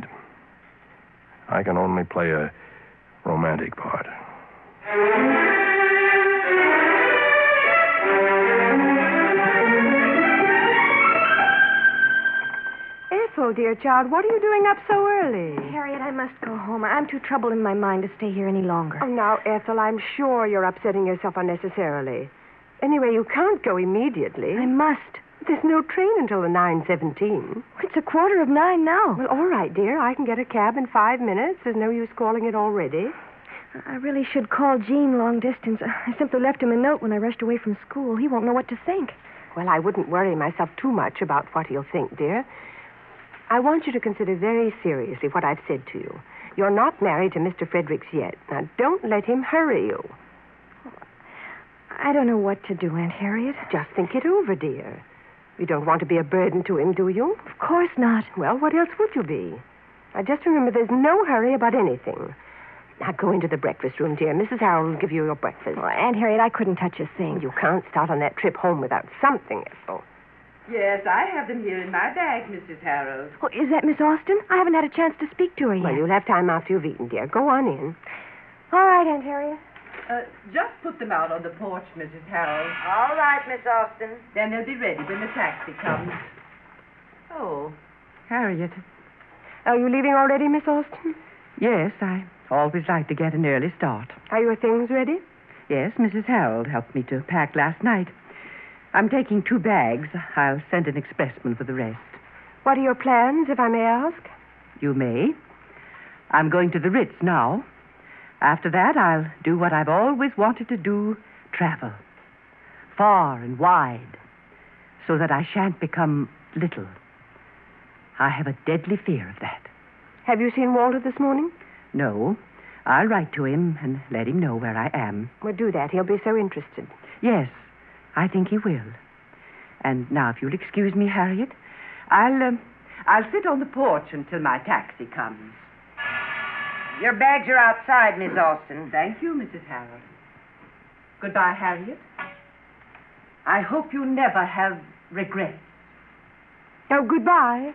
I can only play a romantic part. Ethel, dear child, what are you doing up so early? Harriet, I must go home. I'm too troubled in my mind to stay here any longer. Oh, now, Ethel, I'm sure you're upsetting yourself unnecessarily. Anyway, you can't go immediately. I must. There's no train until the nine seventeen. It's a quarter of nine now. Well, all right, dear. I can get a cab in five minutes. There's no use calling it already. I really should call Gene long distance. I simply left him a note when I rushed away from school. He won't know what to think. Well, I wouldn't worry myself too much about what he'll think, dear. I want you to consider very seriously what I've said to you. You're not married to Mister Fredericks yet. Now, don't let him hurry you. I don't know what to do, Aunt Harriet. Just think it over, dear. You don't want to be a burden to him, do you? Of course not. Well, what else would you be? Now, just remember there's no hurry about anything. Now, go into the breakfast room, dear. Missus Harold will give you your breakfast. Well, Aunt Harriet, I couldn't touch a thing. You can't start on that trip home without something, Ethel. Yes, I have them here in my bag, Missus Harold. Oh, is that Miss Austin? I haven't had a chance to speak to her yet. Well, you'll have time after you've eaten, dear. Go on in. All right, Aunt Harriet. Uh, just put them out on the porch, Missus Harold. All right, Miss Austin. Then they'll be ready when the taxi comes. Oh, Harriet. Are you leaving already, Miss Austin? Yes, I always like to get an early start. Are your things ready? Yes, Missus Harold helped me to pack last night. I'm taking two bags. I'll send an expressman for the rest. What are your plans, if I may ask? You may. I'm going to the Ritz now. After that, I'll do what I've always wanted to do, travel. Far and wide. So that I shan't become little. I have a deadly fear of that. Have you seen Walter this morning? No. I'll write to him and let him know where I am. Well, do that. He'll be so interested. Yes, I think he will. And now, if you'll excuse me, Harriet, I'll, um, I'll sit on the porch until my taxi comes. Your bags are outside, Miss Austin. Thank you, Missus Harold. Goodbye, Harriet. I hope you never have regrets. Oh, goodbye.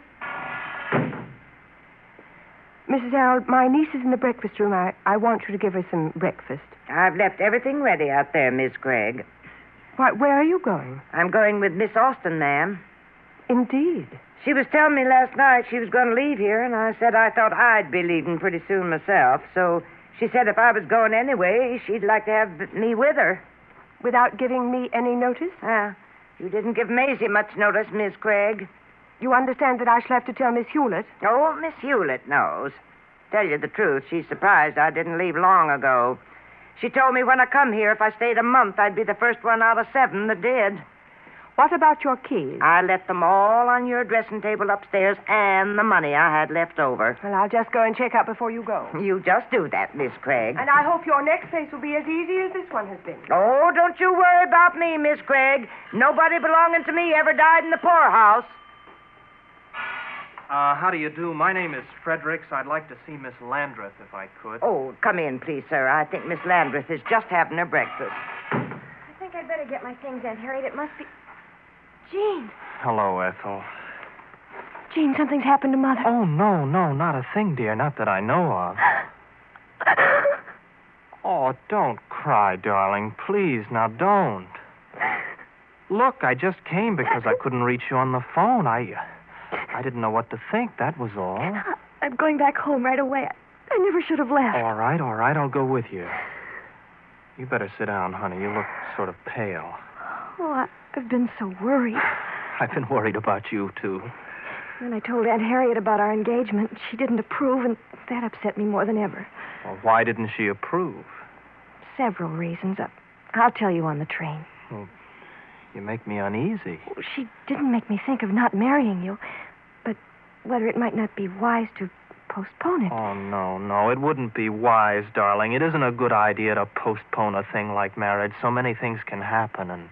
Missus Harold, my niece is in the breakfast room. I, I want you to give her some breakfast. I've left everything ready out there, Miss Craig. Why, where are you going? I'm going with Miss Austin, ma'am. Indeed. She was telling me last night she was going to leave here, and I said I thought I'd be leaving pretty soon myself. So she said if I was going anyway, she'd like to have me with her. Without giving me any notice? Ah, you didn't give Maisie much notice, Miss Craig. You understand that I shall have to tell Miss Hewlett? Oh, Miss Hewlett knows. Tell you the truth, she's surprised I didn't leave long ago. She told me when I come here, if I stayed a month, I'd be the first one out of seven that did. What about your keys? I left them all on your dressing table upstairs and the money I had left over. Well, I'll just go and check up before you go. You just do that, Miss Craig. And I hope your next place will be as easy as this one has been. Oh, don't you worry about me, Miss Craig. Nobody belonging to me ever died in the poorhouse. Uh, how do you do? My name is Fredericks. I'd like to see Miss Landreth, if I could. Oh, come in, please, sir. I think Miss Landreth is just having her breakfast. I think I'd better get my things, Aunt Harriet. It must be... Jean. Hello, Ethel. Jean, something's happened to Mother. Oh, no, no, not a thing, dear. Not that I know of. Oh, don't cry, darling. Please, now don't. Look, I just came because I couldn't reach you on the phone. I... I didn't know what to think, that was all. I'm going back home right away. I never should have left. All right, all right, I'll go with you. You better sit down, honey. You look sort of pale. Oh, I, I've been so worried. I've been worried about you, too. When I told Aunt Harriet about our engagement, she didn't approve, and that upset me more than ever. Well, why didn't she approve? Several reasons. I, I'll tell you on the train. Well, you make me uneasy. She didn't make me think of not marrying you, but whether it might not be wise to postpone it. Oh, no, no. It wouldn't be wise, darling. It isn't a good idea to postpone a thing like marriage. So many things can happen, and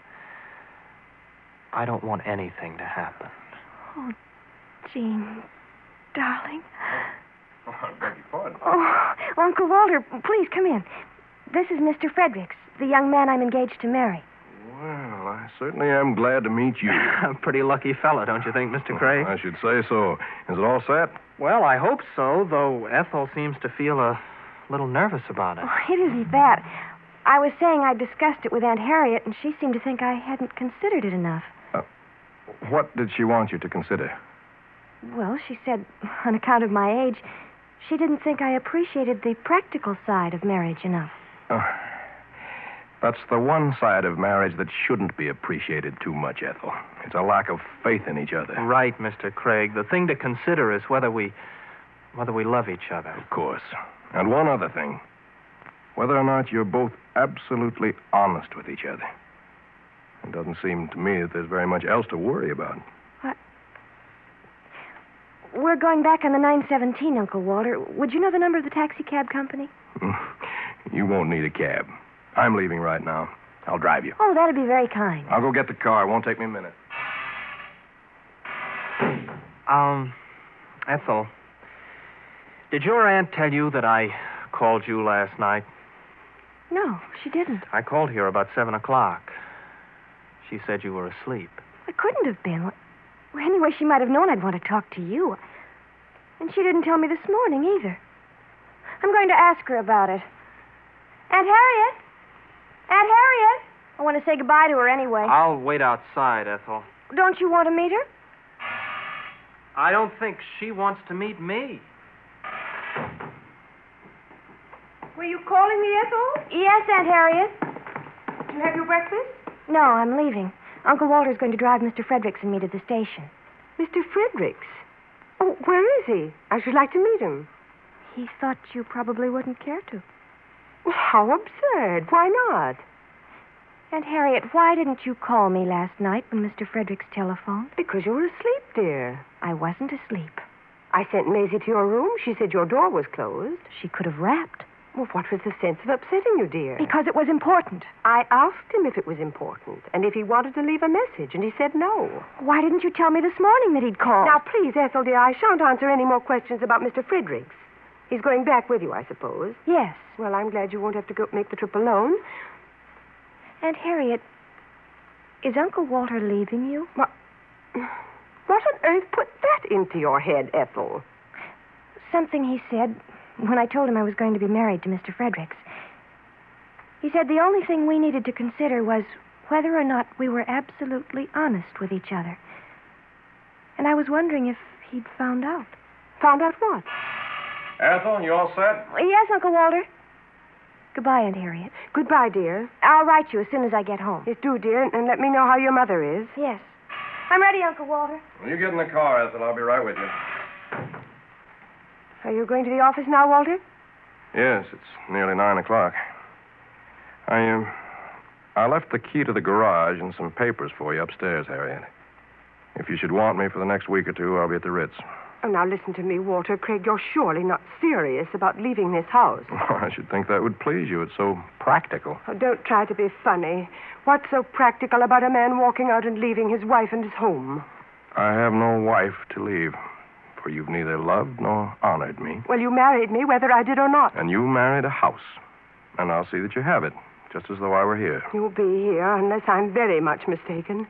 I don't want anything to happen. Oh, Jean, darling. Oh, I beg your pardon. Oh, Uncle Walter, please come in. This is Mister Fredericks, the young man I'm engaged to marry. Well, I certainly am glad to meet you. A pretty lucky fellow, don't you think, Mister Craig? I should say so. Is it all set? Well, I hope so, though Ethel seems to feel a little nervous about it. Oh, it isn't that. I was saying I discussed it with Aunt Harriet, and she seemed to think I hadn't considered it enough. Uh, what did she want you to consider? Well, she said, on account of my age, she didn't think I appreciated the practical side of marriage enough. Oh, that's the one side of marriage that shouldn't be appreciated too much, Ethel. It's a lack of faith in each other. Right, Mister Craig. The thing to consider is whether we... whether we love each other. Of course. And one other thing. Whether or not you're both absolutely honest with each other. It doesn't seem to me that there's very much else to worry about. What? We're going back on the nine seventeen, Uncle Walter. Would you know the number of the taxi cab company? You won't need a cab. I'm leaving right now. I'll drive you. Oh, that'd be very kind. I'll go get the car. It won't take me a minute. Um, Ethel, did your aunt tell you that I called you last night? No, she didn't. I called here about seven o'clock. She said you were asleep. It couldn't have been. Well, anyway, she might have known I'd want to talk to you. And she didn't tell me this morning either. I'm going to ask her about it. Aunt Harriet? Aunt Harriet? I want to say goodbye to her anyway. I'll wait outside, Ethel. Don't you want to meet her? I don't think she wants to meet me. Were you calling me, Ethel? Yes, Aunt Harriet. Did you have your breakfast? No, I'm leaving. Uncle Walter's going to drive Mister Fredericks and me to the station. Mister Fredericks? Oh, where is he? I should like to meet him. He thought you probably wouldn't care to. Well, how absurd. Why not? Aunt Harriet, why didn't you call me last night when Mister Fredericks telephoned? Because you were asleep, dear. I wasn't asleep. I sent Maisie to your room. She said your door was closed. She could have rapped. Well, what was the sense of upsetting you, dear? Because it was important. I asked him if it was important and if he wanted to leave a message, and he said no. Why didn't you tell me this morning that he'd called? Now, please, Ethel, dear, I shan't answer any more questions about Mister Fredericks. He's going back with you, I suppose. Yes. Well, I'm glad you won't have to go make the trip alone. Aunt Harriet, is Uncle Walter leaving you? What, what on earth put that into your head, Ethel? Something he said when I told him I was going to be married to Mister Fredericks. He said the only thing we needed to consider was whether or not we were absolutely honest with each other. And I was wondering if he'd found out. Found out what? Ethel, you all set? Yes, Uncle Walter. Goodbye, Aunt Harriet. Goodbye, dear. I'll write you as soon as I get home. Yes, do, dear, and let me know how your mother is. Yes. I'm ready, Uncle Walter. Well, you get in the car, Ethel. I'll be right with you. Are you going to the office now, Walter? Yes, it's nearly nine o'clock. I, um, I left the key to the garage and some papers for you upstairs, Harriet. If you should want me for the next week or two, I'll be at the Ritz. Oh, now listen to me, Walter. Craig, you're surely not serious about leaving this house. Oh, I should think that would please you. It's so practical. Oh, don't try to be funny. What's so practical about a man walking out and leaving his wife and his home? I have no wife to leave, for you've neither loved nor honored me. Well, you married me whether I did or not. And you married a house. And I'll see that you have it, just as though I were here. You'll be here unless I'm very much mistaken.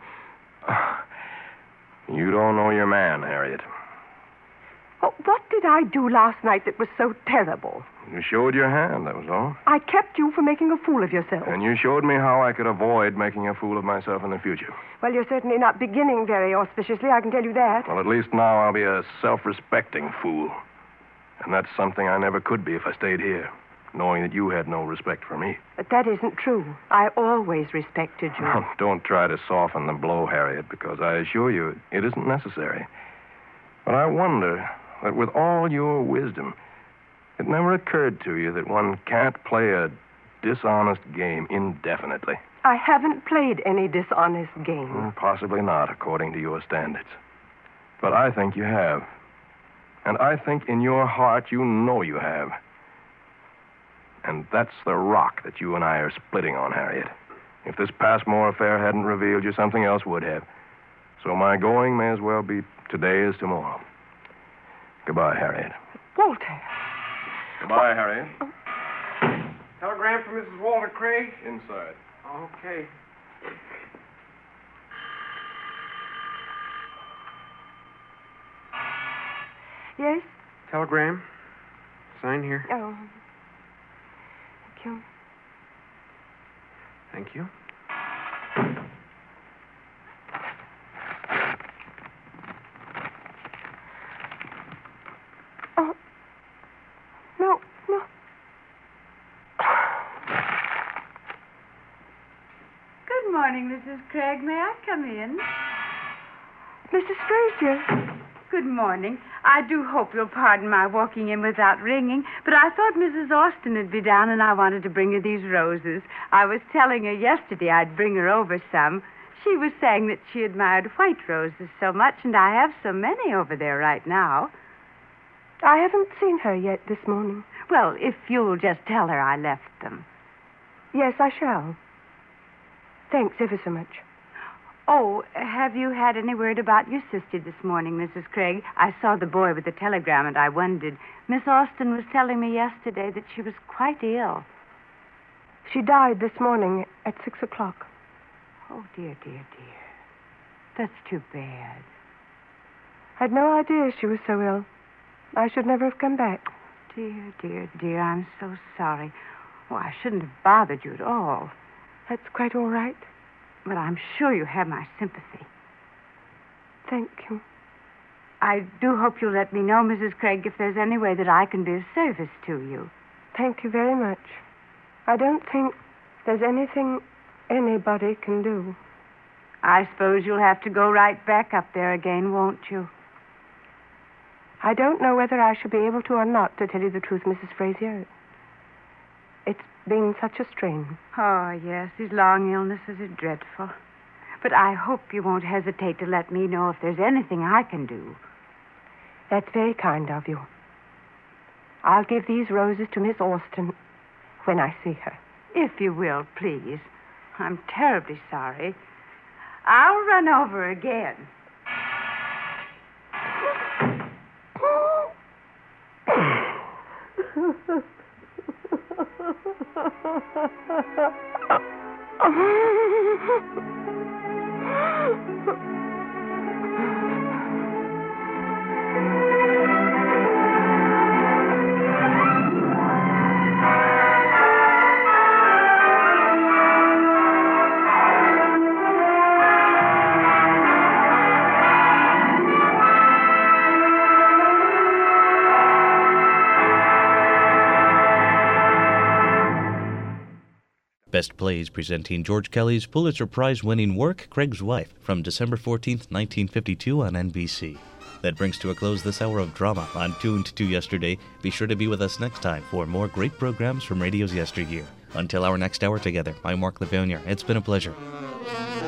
You don't know your man, Harriet. Oh, what did I do last night that was so terrible? You showed your hand, that was all. I kept you from making a fool of yourself. And you showed me how I could avoid making a fool of myself in the future. Well, you're certainly not beginning very auspiciously, I can tell you that. Well, at least now I'll be a self-respecting fool. And that's something I never could be if I stayed here, knowing that you had no respect for me. But that isn't true. I always respected you. Now, don't try to soften the blow, Harriet, because I assure you it isn't necessary. But I wonder that with all your wisdom, it never occurred to you that one can't play a dishonest game indefinitely. I haven't played any dishonest game. Well, possibly not, according to your standards. But I think you have. And I think in your heart you know you have. And that's the rock that you and I are splitting on, Harriet. If this Passmore affair hadn't revealed you, something else would have. So my going may as well be today as tomorrow. Goodbye, Harriet. Walter. Goodbye, Harriet. Telegram from Missus Walter Craig? Inside. Okay. Yes? Telegram. Sign here. Oh. Thank you. Thank you. Oh. No, no. Good morning, Missus Craig. May I come in? Missus Frazier. Good morning. I do hope you'll pardon my walking in without ringing, but I thought Missus Austin would be down and I wanted to bring her these roses. I was telling her yesterday I'd bring her over some. She was saying that she admired white roses so much, and I have so many over there right now. I haven't seen her yet this morning. Well, if you'll just tell her I left them. Yes, I shall. Thanks ever so much. Oh, have you had any word about your sister this morning, Missus Craig? I saw the boy with the telegram, and I wondered. Miss Austin was telling me yesterday that she was quite ill. She died this morning at six o'clock. Oh, dear, dear, dear. That's too bad. I'd no idea she was so ill. I should never have come back. Dear, dear, dear, I'm so sorry. Oh, I shouldn't have bothered you at all. That's quite all right. But I'm sure you have my sympathy. Thank you. I do hope you'll let me know, Missus Craig, if there's any way that I can be of service to you. Thank you very much. I don't think there's anything anybody can do. I suppose you'll have to go right back up there again, won't you? I don't know whether I shall be able to or not, to tell you the truth, Missus Frazier. It's been such a strain. Oh, yes, these long illnesses are dreadful. But I hope you won't hesitate to let me know if there's anything I can do. That's very kind of you. I'll give these roses to Miss Austin when I see her. If you will, please. I'm terribly sorry. I'll run over again. Best Plays presenting George Kelly's Pulitzer Prize-winning work, Craig's Wife, from December fourteenth, nineteen fifty-two on N B C. That brings to a close this hour of drama on Tuned to Yesterday. Be sure to be with us next time for more great programs from radio's yesteryear. Until our next hour together, I'm Mark Lavonia. It's been a pleasure.